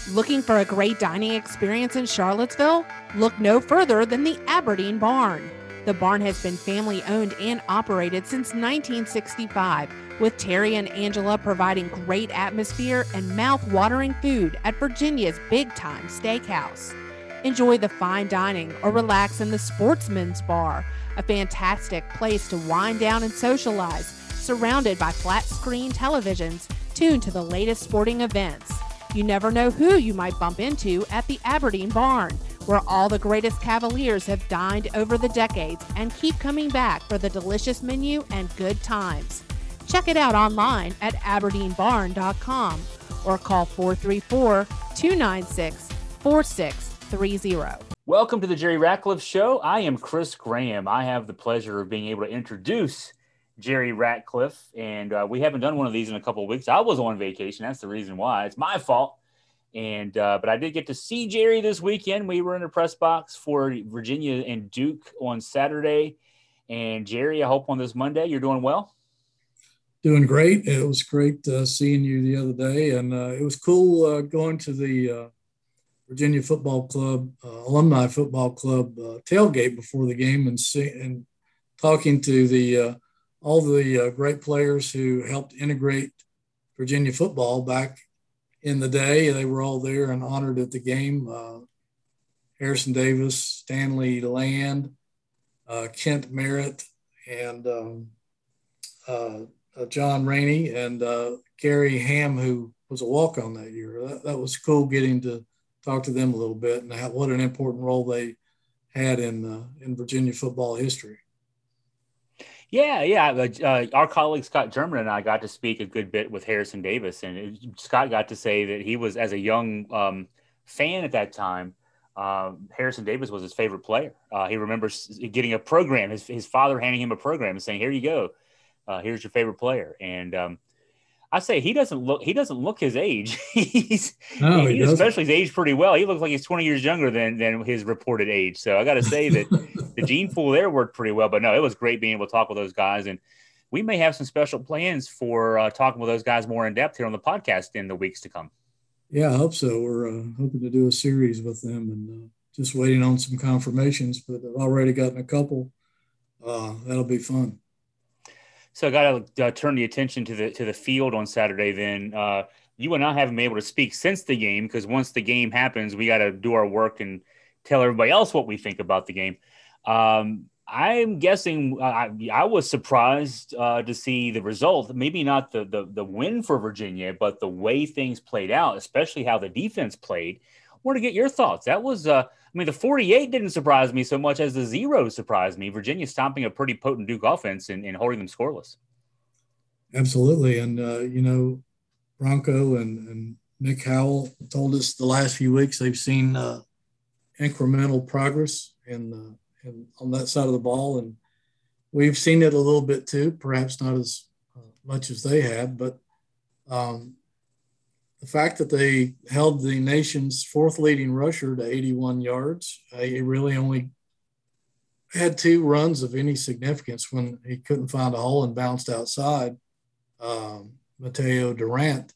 Looking for a great dining experience in Charlottesville? Look no further than the Aberdeen Barn. The barn has been family owned and operated since 1965, with Terry and Angela providing great atmosphere and mouth-watering food at Virginia's Big Time Steakhouse. Enjoy the fine dining or relax in the Sportsman's Bar, a fantastic place to wind down and socialize, surrounded by flat-screen televisions tuned to the latest sporting events. You never know who you might bump into at the Aberdeen Barn, where all the greatest Cavaliers have dined over the decades and keep coming back for the delicious menu and good times. Check it out online at aberdeenbarn.com or call 434-296-4630. Welcome to the Jerry Ratcliffe Show. I am Chris Graham. I have the pleasure of being able to introduce Jerry Ratcliffe, and we haven't done one of these in a couple of weeks. I was on vacation. That's the reason why. It's my fault. And but I did get to see Jerry this weekend. We were in the press box for Virginia and Duke on Saturday. And Jerry, I hope on this Monday you're doing well. Doing great. It was great seeing you the other day, and it was cool going to the Virginia Football Club, Alumni Football Club tailgate before the game, and talking to the all the great players who helped integrate Virginia football back in the day. They were all there and honored at the game. Harrison Davis, Stanley Land, Kent Merritt, and John Rainey, and Gary Ham, who was a walk-on that year. That was cool getting to talk to them a little bit and what an important role they had in Virginia football history. Yeah. Our colleague Scott German and I got to speak a good bit with Harrison Davis, and Scott got to say that he was, as a young fan at that time, Harrison Davis was his favorite player. He remembers getting a program, his father handing him a program and saying, "Here you go, here's your favorite player." And I say he doesn't look his age. He's especially he's aged pretty well. He looks like he's 20 years younger than his reported age. So I got to say that the gene pool there worked pretty well. But no, it was great being able to talk with those guys, and we may have some special plans for talking with those guys more in depth here on the podcast in the weeks to come. Yeah, I hope so. We're hoping to do a series with them, and just waiting on some confirmations. But I've already gotten a couple. That'll be fun. So I got to turn the attention to the field on Saturday. Then you and I haven't been able to speak since the game, because once the game happens, we got to do our work and tell everybody else what we think about the game. I'm guessing I was surprised to see the result. Maybe not the win for Virginia, but the way things played out, especially how the defense played. I want to get your thoughts. That was the 48 didn't surprise me so much as the 0 surprised me. Virginia stomping a pretty potent Duke offense and holding them scoreless. Absolutely. And, Bronco and Nick Howell told us the last few weeks they've seen incremental progress on that side of the ball. And we've seen it a little bit too, perhaps not as much as they have, but the fact that they held the nation's fourth leading rusher to 81 yards, he really only had 2 runs of any significance when he couldn't find a hole and bounced outside. Mateo Durant.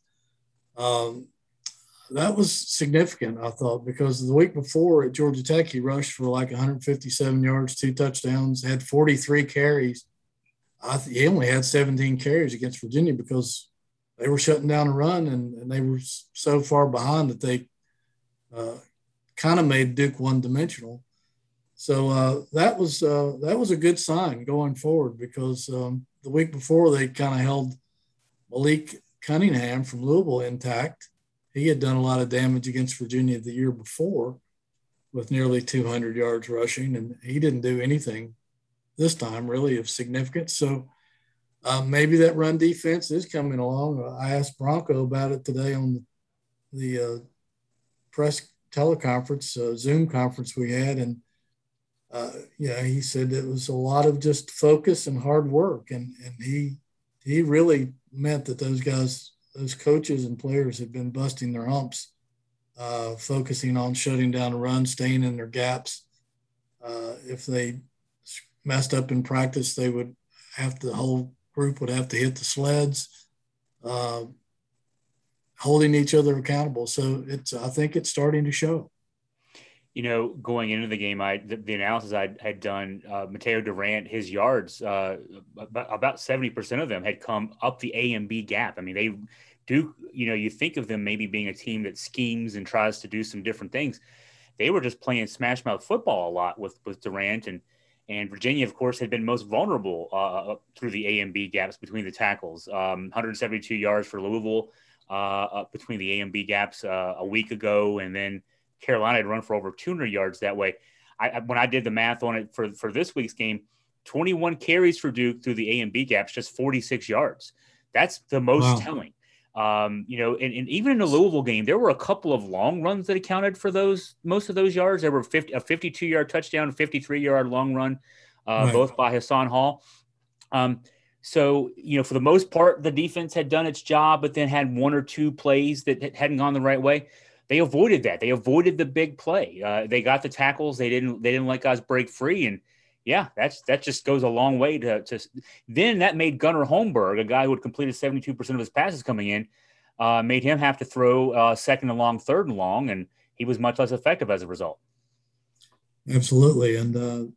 That was significant, I thought, because the week before at Georgia Tech, he rushed for like 157 yards, 2 touchdowns, had 43 carries. He only had 17 carries against Virginia because they were shutting down a run, and they were so far behind that they kind of made Duke one-dimensional. So that was a good sign going forward, because the week before they kind of held Malik Cunningham from Louisville intact. He had done a lot of damage against Virginia the year before with nearly 200 yards rushing, and he didn't do anything this time really of significance. So maybe that run defense is coming along. I asked Bronco about it today on the press teleconference, Zoom conference we had, and he said it was a lot of just focus and hard work, and he really meant that those guys, those coaches and players had been busting their humps, focusing on shutting down the run, staying in their gaps. If they messed up in practice, the whole group would have to hit the sleds. holding each other accountable. So I think it's starting to show. Going into the game, the analysis I had done, Mateo Durant, his yards, about 70% of them had come up the A and B gap. I mean, they do, you think of them maybe being a team that schemes and tries to do some different things. They were just playing smash mouth football a lot with Durant, and Virginia, of course, had been most vulnerable through the A and B gaps between the tackles. 172 yards for Louisville up between the A and B gaps a week ago, and then Carolina had run for over 200 yards that way. When I did the math on it for this week's game, 21 carries for Duke through the A and B gaps, just 46 yards. That's the most telling. And even in the Louisville game, there were a couple of long runs that accounted for most of those yards. There were a 52-yard touchdown, 53-yard long run, both by Hassan Hall. So, for the most part, the defense had done its job, but then had one or two plays that hadn't gone the right way. They avoided that. They avoided the big play. They got the tackles. They didn't let guys break free. And yeah, that just goes a long way to then that made Gunnar Holmberg, a guy who had completed 72% of his passes coming in, made him have to throw second and long, third and long, and he was much less effective as a result. Absolutely. And,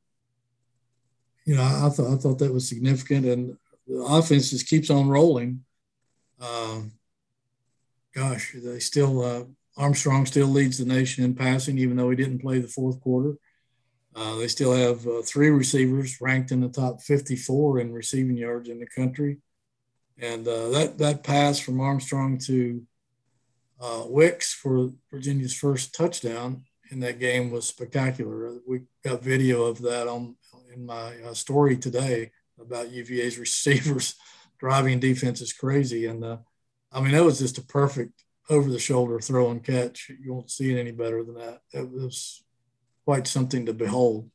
I thought that was significant, and the offense just keeps on rolling. They still, Armstrong still leads the nation in passing, even though he didn't play the fourth quarter. They still have three receivers ranked in the top 54 in receiving yards in the country. And that pass from Armstrong to Wicks for Virginia's first touchdown in that game was spectacular. We got video of that in my story today about UVA's receivers driving defense is crazy. And, that was just a perfect over-the-shoulder throw and catch. You won't see it any better than that. It was quite something to behold.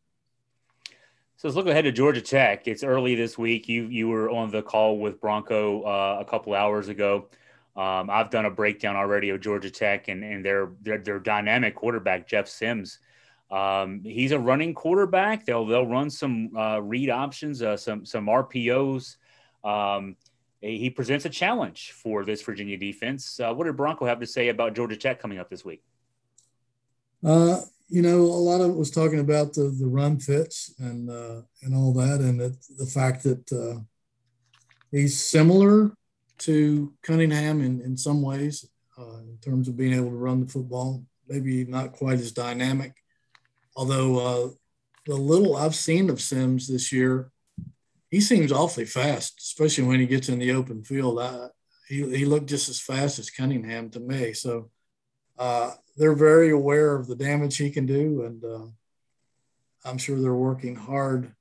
So let's look ahead to Georgia Tech. It's early this week. You were on the call with Bronco a couple hours ago. I've done a breakdown already of Georgia Tech and their dynamic quarterback, Jeff Sims. He's a running quarterback. They'll run some read options, some RPOs. He presents a challenge for this Virginia defense. What did Bronco have to say about Georgia Tech coming up this week? A lot of it was talking about the run fits and all that, and the fact that he's similar to Cunningham in some ways in terms of being able to run the football. Maybe not quite as dynamic, although the little I've seen of Sims this year, he seems awfully fast, especially when he gets in the open field. He looked just as fast as Cunningham to me. So they're very aware of the damage he can do, and I'm sure they're working hard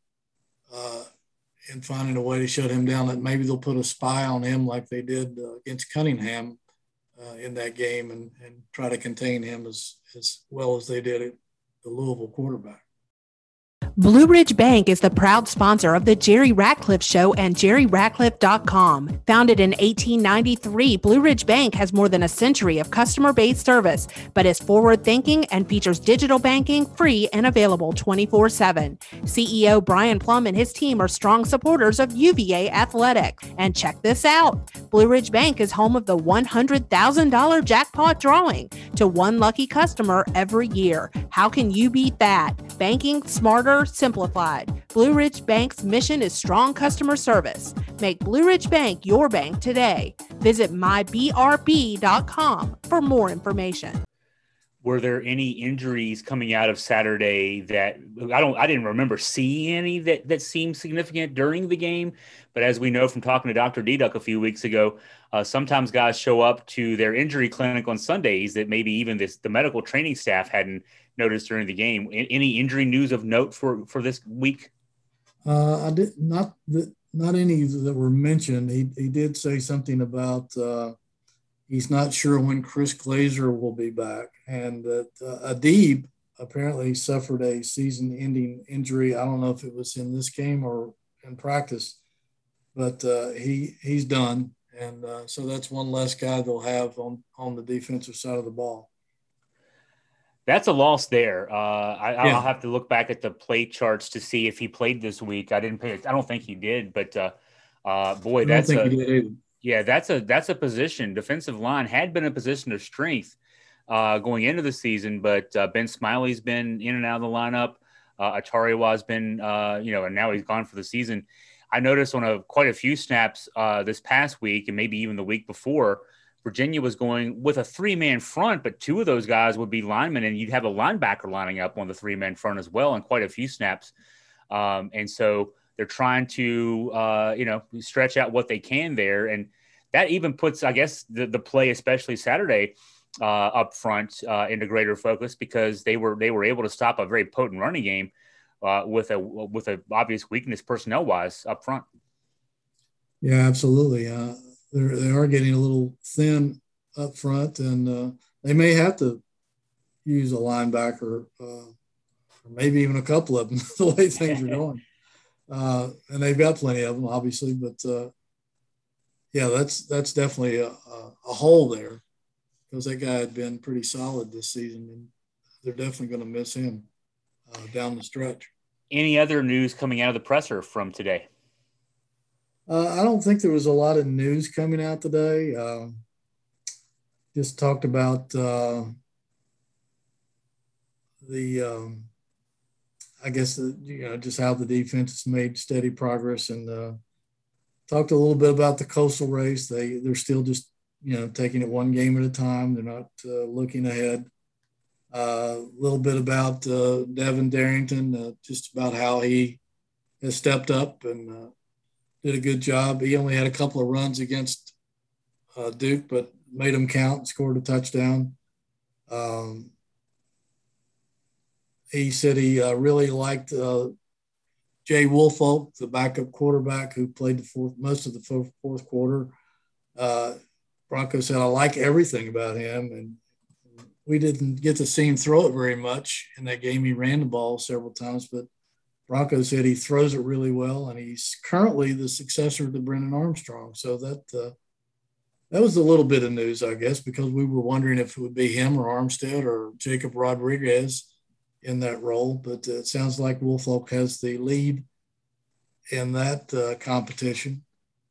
in finding a way to shut him down. That maybe they'll put a spy on him like they did against Cunningham in that game and try to contain him as well as they did at the Louisville quarterback. Blue Ridge Bank is the proud sponsor of The Jerry Ratcliffe Show and JerryRatcliffe.com. Founded in 1893, Blue Ridge Bank has more than a century of customer-based service, but is forward-thinking and features digital banking free and available 24/7. CEO Brian Plum and his team are strong supporters of UVA athletics. And check this out. Blue Ridge Bank is home of the $100,000 jackpot drawing to one lucky customer every year. How can you beat that? Banking smarter, simplified. Blue Ridge Bank's mission is strong customer service. Make Blue Ridge Bank your bank today. Visit mybrb.com for more information. Were there any injuries coming out of Saturday that I didn't remember seeing any that seemed significant during the game? But as we know from talking to Dr. Deduck a few weeks ago, sometimes guys show up to their injury clinic on Sundays that maybe even the medical training staff hadn't noticed during the game. Any injury news of note for this week? I did not any that were mentioned. He did say something about he's not sure when Chris Glazer will be back, and that Adib apparently suffered a season-ending injury. I don't know if it was in this game or in practice, but he's done, and so that's one less guy they'll have on the defensive side of the ball. That's a loss there. I'll have to look back at the play charts to see if he played this week. I don't think he did, but boy, Yeah, that's a position. Defensive line had been a position of strength going into the season, but Ben Smiley's been in and out of the lineup. Atariwa's been, and now he's gone for the season. I noticed on quite a few snaps this past week and maybe even the week before, Virginia was going with a three-man front, but two of those guys would be linemen, and you'd have a linebacker lining up on the three-man front as well on quite a few snaps. And so they're trying to, stretch out what they can there. And that even puts, I guess, the play, especially Saturday, up front into greater focus because they were able to stop a very potent running game with a obvious weakness personnel wise up front. Yeah, absolutely. They are getting a little thin up front, and they may have to use a linebacker, or maybe even a couple of them the way things are going. And they've got plenty of them, obviously, but that's definitely a hole there because that guy had been pretty solid this season, and they're definitely going to miss him down the stretch. Any other news coming out of the presser from today? I don't think there was a lot of news coming out today. Just talked about just how the defense has made steady progress, and talked a little bit about the Coastal race. They're still just, taking it one game at a time. They're not looking ahead. A little bit about Devin Darrington, just about how he has stepped up and did a good job. He only had a couple of runs against Duke, but made them count and scored a touchdown. He said he really liked Jay Woolfolk, the backup quarterback who played most of the fourth quarter. Bronco said, I like everything about him. And we didn't get to see him throw it very much in that game. He ran the ball several times, but Bronco said he throws it really well, and he's currently the successor to Brennan Armstrong. So that was a little bit of news, I guess, because we were wondering if it would be him or Armstead or Jacob Rodriguez in that role. But it sounds like Woolfolk has the lead in that competition.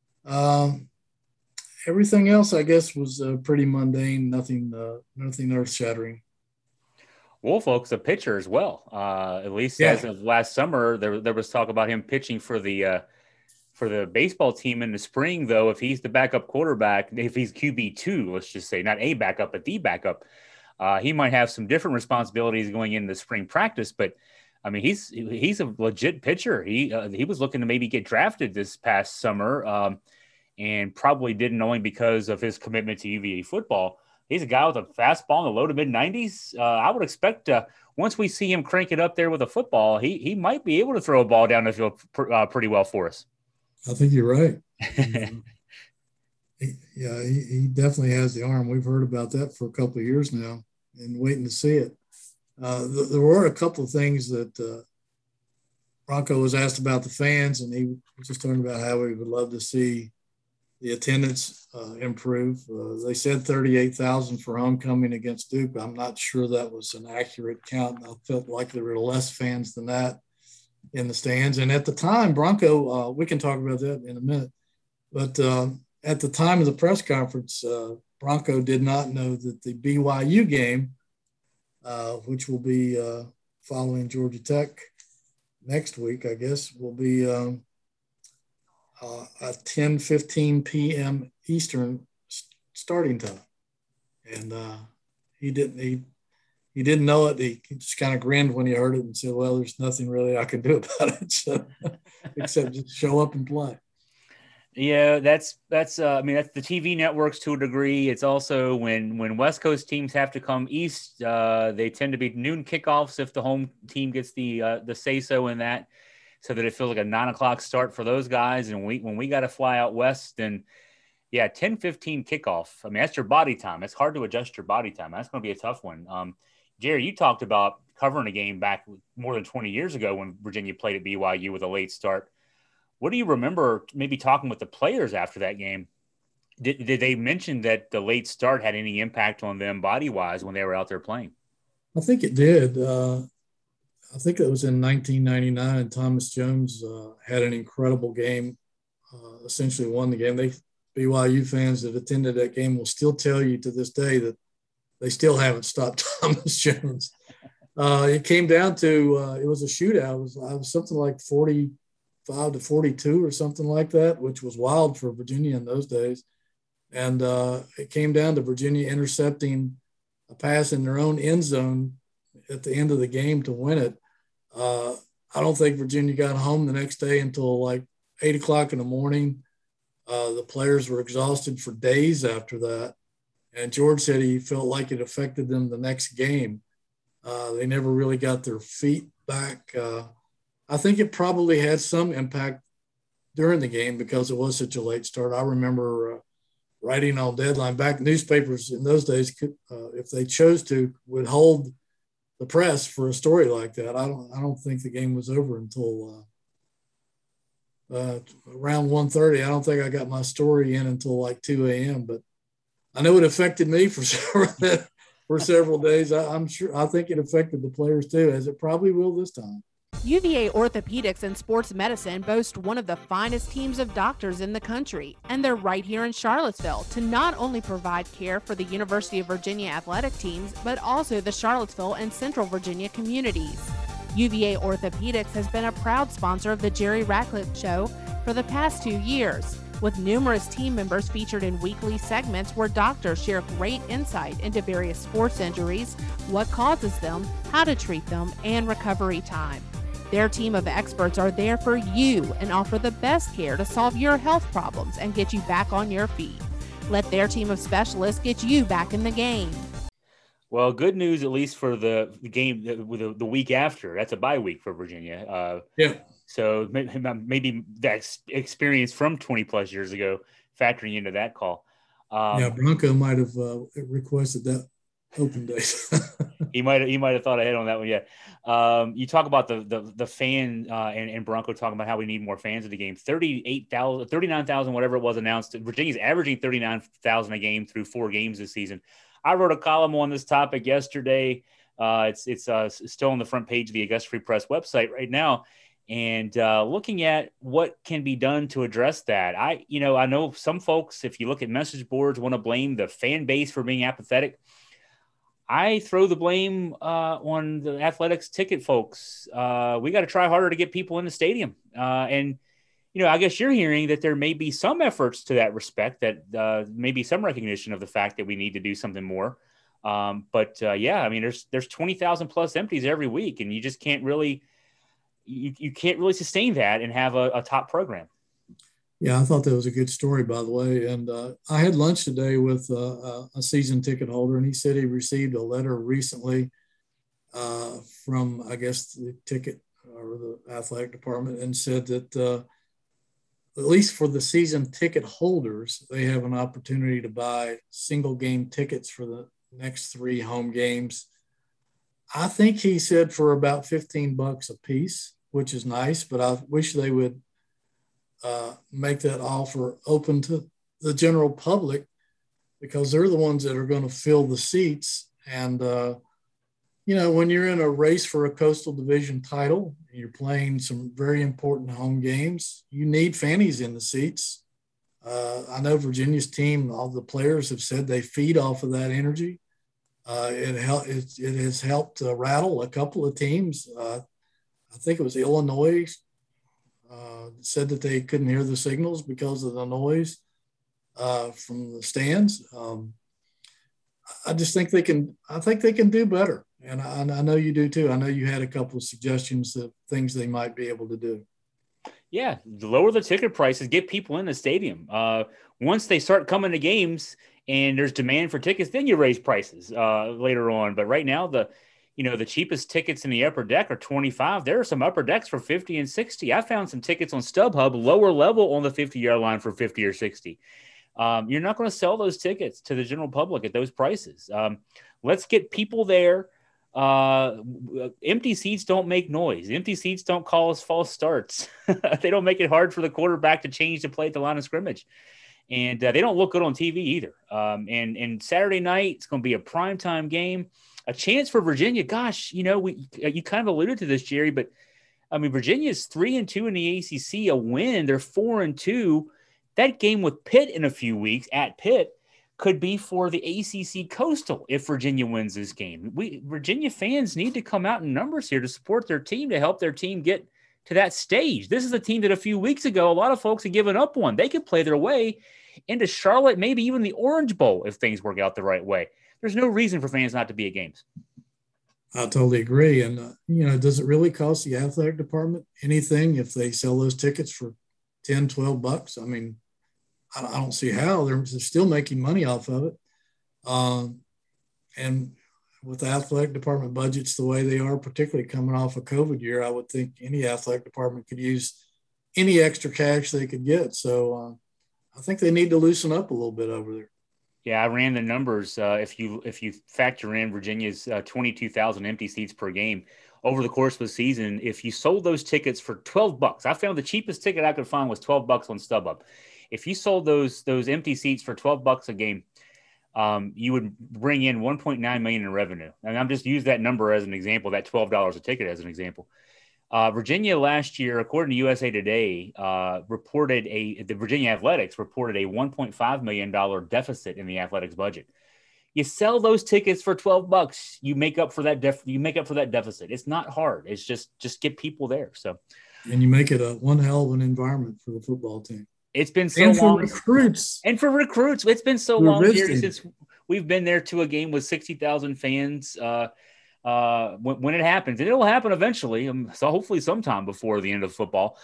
Everything else, I guess, was pretty mundane, nothing earth-shattering. Woolfolk's a pitcher as well. At least as of last summer, there was talk about him pitching for the baseball team in the spring. Though, if he's the backup quarterback, if he's QB2, let's just say not a backup but the backup, he might have some different responsibilities going into the spring practice. But I mean, he's a legit pitcher. He was looking to maybe get drafted this past summer, and probably didn't, only because of his commitment to UVA football. He's a guy with a fastball in the low to mid 90s. I would expect once we see him crank it up there with a football, he might be able to throw a ball down the field pretty well for us. I think you're right. He definitely has the arm. We've heard about that for a couple of years now and waiting to see it. There were a couple of things that Bronco was asked about the fans, and he was just talking about how he would love to see the attendance improve. They said 38,000 for homecoming against Duke. I'm not sure that was an accurate count. I felt like there were less fans than that in the stands. And at the time, Bronco, we can talk about that in a minute, but at the time of the press conference, Bronco did not know that the BYU game, which will be following Georgia Tech next week, I guess, will be at 10:15 p.m. Eastern starting time, and he didn't know it. He just kind of grinned when he heard it and said, "Well, there's nothing really I can do about it, so, except just show up and play." Yeah, that's the TV networks to a degree. It's also when West Coast teams have to come east, they tend to be noon kickoffs if the home team gets the say so in that. So that it feels like a 9:00 start for those guys. And when we got to fly out west, then 10:15 kickoff. I mean, that's your body time. It's hard to adjust your body time. That's going to be a tough one. Jerry, you talked about covering a game back more than 20 years ago when Virginia played at BYU with a late start. What do you remember maybe talking with the players after that game? Did they mention that the late start had any impact on them body-wise when they were out there playing? I think it did. I think it was in 1999, and Thomas Jones had an incredible game, essentially won the game. They BYU fans that attended that game will still tell you to this day that they still haven't stopped Thomas Jones. It came down to it was a shootout. It was something like 45 to 42 or something like that, which was wild for Virginia in those days. And it came down to Virginia intercepting a pass in their own end zone at the end of the game to win it. I don't think Virginia got home the next day until like 8 o'clock in the morning. The players were exhausted for days after that. And George said he felt like it affected them the next game. They never really got their feet back. I think it probably had some impact during the game because it was such a late start. I remember writing on deadline. Back newspapers in those days, could, if they chose to, would hold the press for a story like that. I don't think the game was over until around 1:30. I don't think I got my story in until like 2 a.m. But I know it affected me for several days. I think it affected the players too, as it probably will this time. UVA Orthopedics and Sports Medicine boast one of the finest teams of doctors in the country, and they're right here in Charlottesville to not only provide care for the University of Virginia athletic teams, but also the Charlottesville and Central Virginia communities. UVA Orthopedics has been a proud sponsor of the Jerry Ratcliffe Show for the past 2 years, with numerous team members featured in weekly segments where doctors share great insight into various sports injuries, what causes them, how to treat them, and recovery time. Their team of experts are there for you and offer the best care to solve your health problems and get you back on your feet. Let their team of specialists get you back in the game. Well, good news, at least for the game the week after. That's a bye week for Virginia. Yeah. So maybe that experience from 20 plus years ago factoring into that call. Bronco might have requested that open date. he might have thought ahead on that one. Yeah. You talk about the fan and Bronco talking about how we need more fans at the game. 39,000, whatever it was announced. Virginia's averaging 39,000 a game through 4 games this season. I wrote a column on this topic yesterday. It's still on the front page of the Augusta Free Press website right now. And looking at what can be done to address that. I know some folks, if you look at message boards, want to blame the fan base for being apathetic. I throw the blame on the athletics ticket folks. We got to try harder to get people in the stadium. And I guess you're hearing that there may be some efforts to that respect, that maybe some recognition of the fact that we need to do something more. But there's 20,000 plus empties every week, and you just can't really you can't really sustain that and have a top program. Yeah, I thought that was a good story, by the way. And I had lunch today with a season ticket holder, and he said he received a letter recently from, I guess, the ticket or the athletic department, and said that at least for the season ticket holders, they have an opportunity to buy single game tickets for the next 3 home games. I think he said for about $15 a piece, which is nice, but I wish they would make that offer open to the general public, because they're the ones that are going to fill the seats. And, when you're in a race for a Coastal Division title, and you're playing some very important home games, you need fannies in the seats. I know Virginia's team, all the players have said they feed off of that energy. It has helped rattle a couple of teams. I think it was Illinois said that they couldn't hear the signals because of the noise from the stands. I just think they can do better. And I know you do too. I know you had a couple of suggestions of things they might be able to do. Yeah, lower the ticket prices, get people in the stadium. Once they start coming to games and there's demand for tickets, then you raise prices later on. But right now, the cheapest tickets in the upper deck are $25. There are some upper decks for $50 and $60. I found some tickets on StubHub, lower level on the 50-yard line for $50 or $60. You're not going to sell those tickets to the general public at those prices. Let's get people there. Empty seats don't make noise. Empty seats don't cause false starts. They don't make it hard for the quarterback to change the play at the line of scrimmage. And they don't look good on TV either. And Saturday night, it's going to be a primetime game. A chance for Virginia. Gosh, you kind of alluded to this, Jerry, but I mean, Virginia's 3-2 in the ACC. A win, they're 4-2. That game with Pitt in a few weeks at Pitt could be for the ACC Coastal if Virginia wins this game. Virginia fans need to come out in numbers here to support their team, to help their team get to that stage. This is a team that a few weeks ago, a lot of folks had given up on. They could play their way into Charlotte, maybe even the Orange Bowl if things work out the right way. There's no reason for fans not to be at games. I totally agree. And, does it really cost the athletic department anything if they sell those tickets for $10, $12? I mean, I don't see how. They're still making money off of it. And with the athletic department budgets the way they are, particularly coming off a COVID year, I would think any athletic department could use any extra cash they could get. So I think they need to loosen up a little bit over there. Yeah, I ran the numbers. If you factor in Virginia's 22,000 empty seats per game over the course of the season, if you sold those tickets for $12, I found the cheapest ticket I could find was $12 on StubHub. If you sold those empty seats for $12 a game, you would bring in $1.9 million in revenue. And I'm just use that number as an example, that $12 a ticket as an example. Virginia last year, according to USA Today, the Virginia Athletics reported a $1.5 million deficit in the athletics budget. You sell those tickets for $12, you make up for that deficit. It's not hard. It's just get people there. So, and you make it one hell of an environment for the football team. It's been so long. And for recruits. It's been so long here since we've been there to a game with 60,000 fans. When it happens, and it'll happen eventually. So hopefully sometime before the end of football,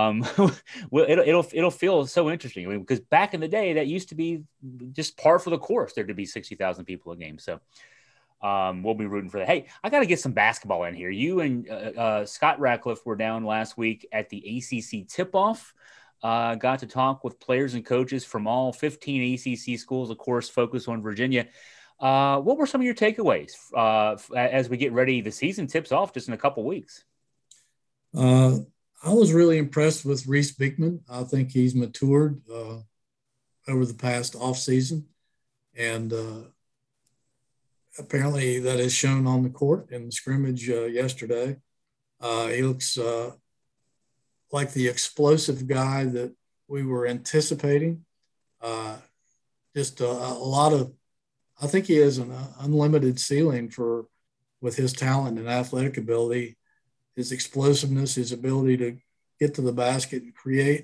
it'll feel so interesting. I mean, because back in the day, that used to be just par for the course. There to be 60,000 people a game. So we'll be rooting for that. Hey, I got to get some basketball in here. You and Scott Ratcliffe were down last week at the ACC tip-off. Got to talk with players and coaches from all 15 ACC schools, of course, focused on Virginia. What were some of your takeaways as we get ready? The season tips off just in a couple weeks. I was really impressed with Reese Beekman. I think he's matured over the past offseason, and apparently that is shown on the court in the scrimmage yesterday. He looks like the explosive guy that we were anticipating. Just a lot of, I think he has an unlimited ceiling with his talent and athletic ability, his explosiveness, his ability to get to the basket and create.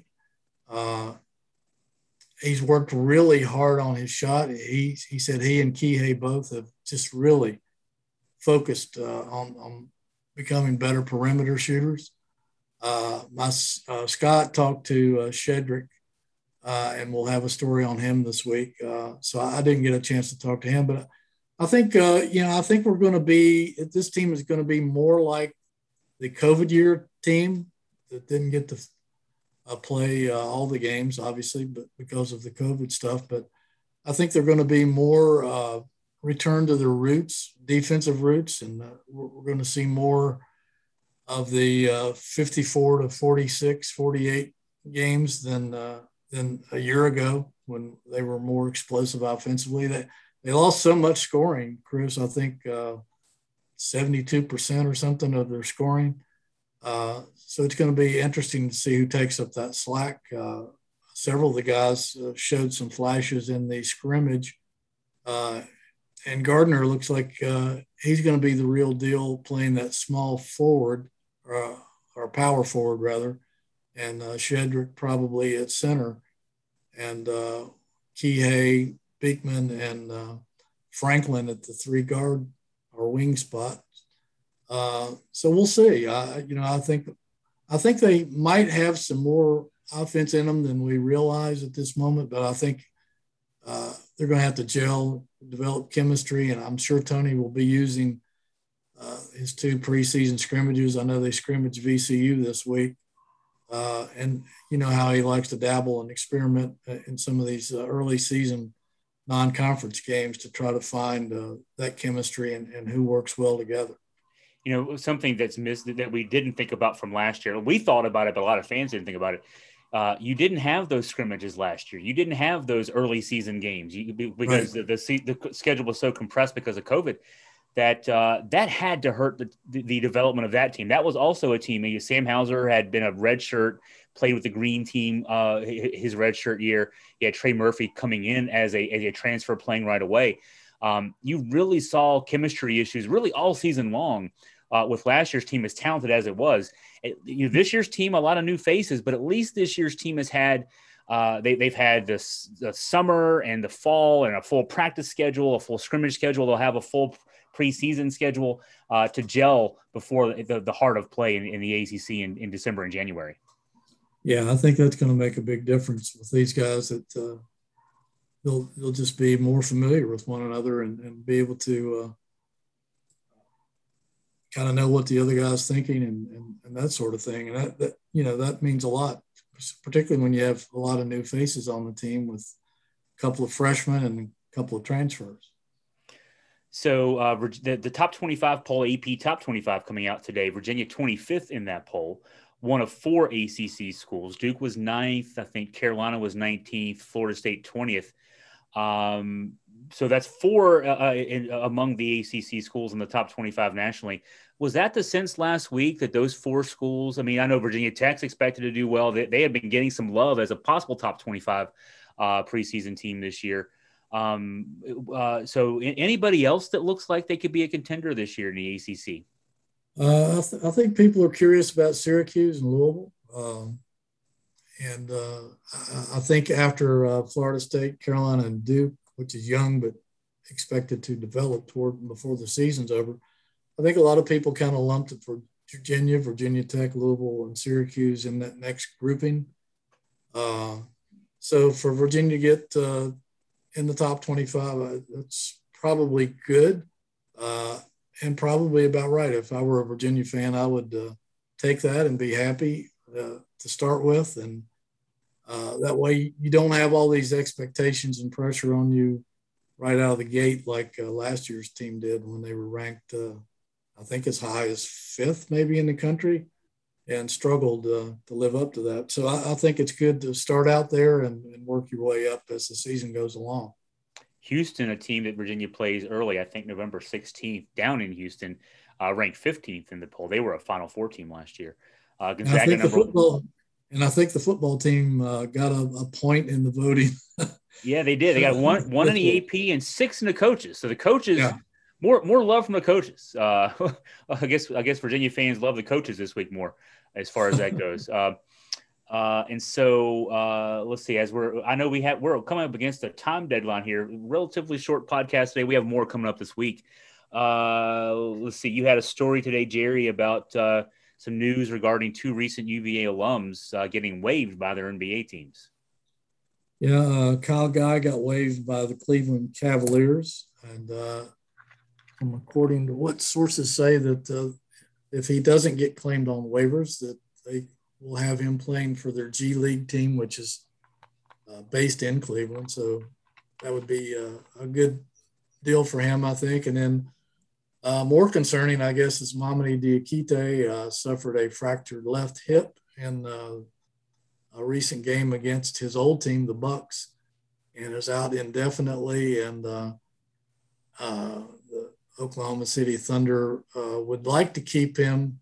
He's worked really hard on his shot. He said he and Kihei both have just really focused on becoming better perimeter shooters. Scott talked to Shedrick, and we'll have a story on him this week. So I didn't get a chance to talk to him, but I think, I think we're going to this team is going to be more like the COVID year team that didn't get to play all the games, obviously, but because of the COVID stuff. But I think they're going to be more return to their roots, defensive roots, and we're going to see more of the 54 to 46, 48 games than a year ago when they were more explosive offensively. They lost so much scoring, Chris. I think 72% or something of their scoring. So it's going to be interesting to see who takes up that slack. Several of the guys showed some flashes in the scrimmage. And Gardner looks like he's going to be the real deal playing that small forward or power forward rather. And Shedrick probably at center. And Kihei, Beekman, and Franklin at the 3 guard or wing spot. So we'll see. I think they might have some more offense in them than we realize at this moment, but I think they're going to have to gel, develop chemistry, and I'm sure Tony will be using his 2 preseason scrimmages. I know they scrimmaged VCU this week, and you know how he likes to dabble and experiment in some of these early season non-conference games to try to find that chemistry and who works well together. You know, something that's missed that we didn't think about from last year. We thought about it, but a lot of fans didn't think about it. You didn't have those scrimmages last year. You didn't have those early season games because the schedule was so compressed because of COVID. that had to hurt the development of that team. That was also a team. Sam Hauser had been a redshirt, played with the green team his redshirt year. He had Trey Murphy coming in as a transfer, playing right away. You really saw chemistry issues really all season long with last year's team, as talented as it was. This year's team, a lot of new faces, but at least this year's team has had they've had the summer and the fall and a full practice schedule, a full scrimmage schedule. They'll have a full preseason schedule to gel before the heart of play in the ACC in December and January. Yeah, I think that's going to make a big difference with these guys, that they'll just be more familiar with one another and be able to kind of know what the other guy's thinking and that sort of thing. And that means a lot, particularly when you have a lot of new faces on the team with a couple of freshmen and a couple of transfers. So the top 25 poll, AP top 25 coming out today, Virginia 25th in that poll, one of 4 ACC schools. Duke was 9th. I think Carolina was 19th, Florida State 20th. So that's 4 among the ACC schools in the top 25 nationally. Was that the sense last week that those 4 schools, I mean, I know Virginia Tech's expected to do well. They have been getting some love as a possible top 25 preseason team this year. So anybody else that looks like they could be a contender this year in the ACC? I think people are curious about Syracuse and Louisville. I think after Florida State, Carolina, and Duke, which is young but expected to develop before the season's over, I think a lot of people kind of lumped it for Virginia Tech, Louisville, and Syracuse in that next grouping. So for Virginia to get in the top 25, that's probably good and probably about right. If I were a Virginia fan, I would take that and be happy to start with. And that way you don't have all these expectations and pressure on you right out of the gate like last year's team did when they were ranked, I think, as high as 5th maybe in the country and struggled to live up to that. So I think it's good to start out there and work your way up as the season goes along. Houston, a team that Virginia plays early, I think November 16th, down in Houston, ranked 15th in the poll. They were a Final Four team last year. Gonzaga, I think the football team got a point in the voting. Yeah, they did. They got one in the AP and 6 in the coaches. So the coaches, more love from the coaches. I guess Virginia fans love the coaches this week more, as far as that goes. And so let's see. I know we're coming up against a time deadline here. Relatively short podcast today. We have more coming up this week. Let's see. You had a story today, Jerry, about some news regarding 2 recent UVA alums getting waived by their NBA teams. Yeah, Kyle Guy got waived by the Cleveland Cavaliers, and according to what sources say that if he doesn't get claimed on waivers, that they will have him playing for their G League team, which is based in Cleveland. So that would be a good deal for him, I think. And then more concerning, I guess, is Mamadi Diakite suffered a fractured left hip in a recent game against his old team, the Bucks, and is out indefinitely. And the Oklahoma City Thunder would like to keep him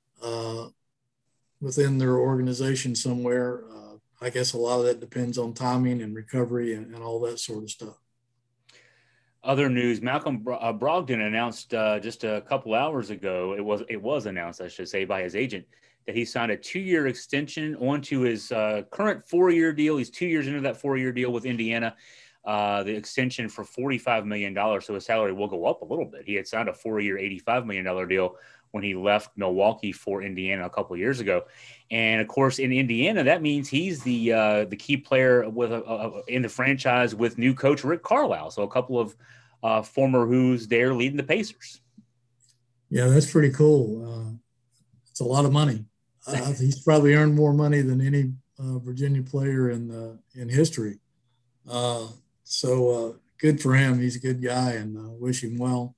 within their organization somewhere. I guess a lot of that depends on timing and recovery and all that sort of stuff. Other news: Malcolm Brogdon announced just a couple hours ago. It was announced, I should say, by his agent that he signed a 2-year extension onto his current 4-year deal. He's 2 years into that 4-year deal with Indiana. The extension for $45 million, so his salary will go up a little bit. He had signed a 4-year, $85 million deal when he left Milwaukee for Indiana a couple of years ago. And, of course, in Indiana, that means he's the key player with in the franchise with new coach Rick Carlisle. So a couple of former Who's there leading the Pacers. Yeah, that's pretty cool. It's a lot of money. He's probably earned more money than any Virginia player in history. So good for him. He's a good guy, and wish him well.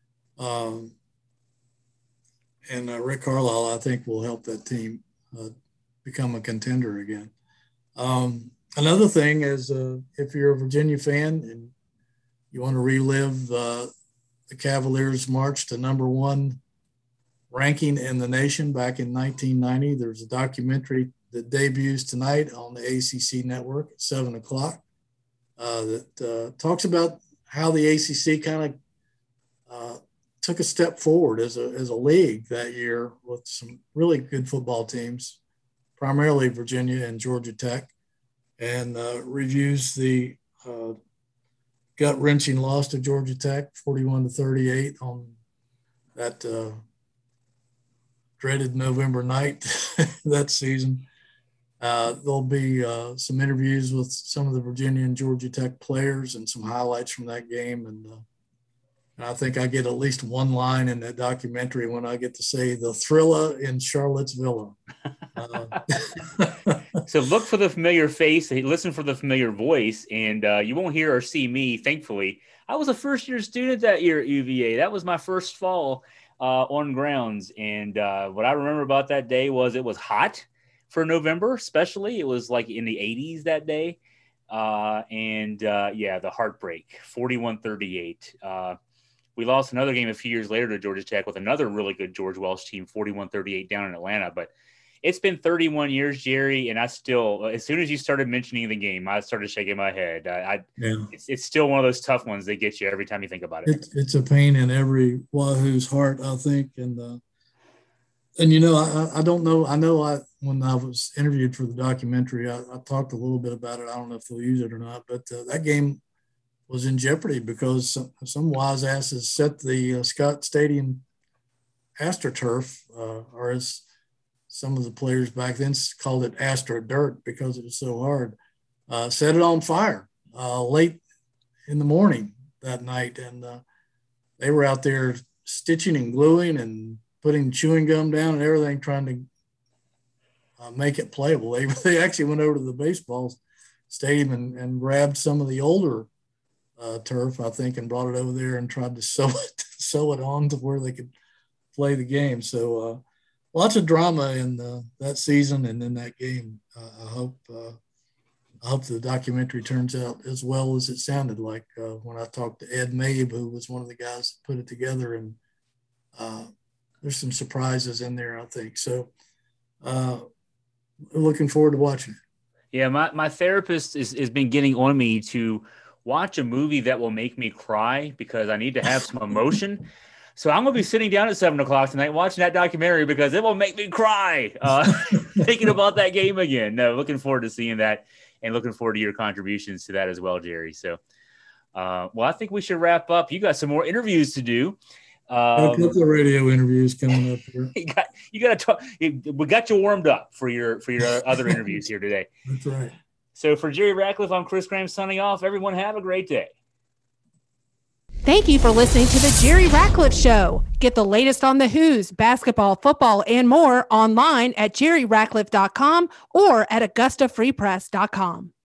And Rick Carlisle, I think, will help that team become a contender again. Another thing is if you're a Virginia fan and you want to relive the Cavaliers marched to number one ranking in the nation back in 1990. There's a documentary that debuts tonight on the ACC network at 7 o'clock that talks about how the ACC kind of took a step forward as a league that year with some really good football teams, primarily Virginia and Georgia Tech, and reviews the gut-wrenching loss to Georgia Tech, 41-38 on that dreaded November night that season. There'll be some interviews with some of the Virginia and Georgia Tech players and some highlights from that game. And I think I get at least one line in that documentary when I get to say the Thrilla in Charlottesville. So look for the familiar face, listen for the familiar voice, and you won't hear or see me, thankfully. I was a first-year student that year at UVA. That was my first fall on grounds. And what I remember about that day was it was hot for November, especially. It was like in the 80s that day. The heartbreak, 41-38. We lost another game a few years later to Georgia Tech with another really good George Welsh team, 41-38 down in Atlanta. But it's been 31 years, Jerry, and I still, as soon as you started mentioning the game, I started shaking my head. It's still one of those tough ones that get you every time you think about it. It's a pain in every Wahoo's heart, I think. And you know, I don't know. I know when I was interviewed for the documentary, I talked a little bit about it. I don't know if they'll use it or not, but that game was in jeopardy because some wise asses set the Scott Stadium AstroTurf, or as some of the players back then called it Astro Dirt because it was so hard, set it on fire late in the morning that night. And they were out there stitching and gluing and putting chewing gum down and everything, trying to make it playable. They actually went over to the baseball stadium and grabbed some of the older turf, I think, and brought it over there and tried to sew it on to where they could play the game. So lots of drama in that season and in that game. I hope the documentary turns out as well as it sounded like when I talked to Ed Mabe, who was one of the guys that put it together. And there's some surprises in there, I think. So looking forward to watching it. Yeah, my therapist has been getting on me to watch a movie that will make me cry because I need to have some emotion. So I'm going to be sitting down at 7 o'clock tonight watching that documentary because it will make me cry thinking about that game again. No, looking forward to seeing that and looking forward to your contributions to that as well, Jerry. So, I think we should wrap up. You got some more interviews to do. A couple of radio interviews coming up here. You got to talk. We got you warmed up for your other interviews here today. That's right. So for Jerry Ratcliffe, I'm Chris Graham signing off. Everyone have a great day. Thank you for listening to the Jerry Ratcliffe Show. Get the latest on the Who's, basketball, football, and more online at jerryratcliffe.com or at AugustaFreePress.com.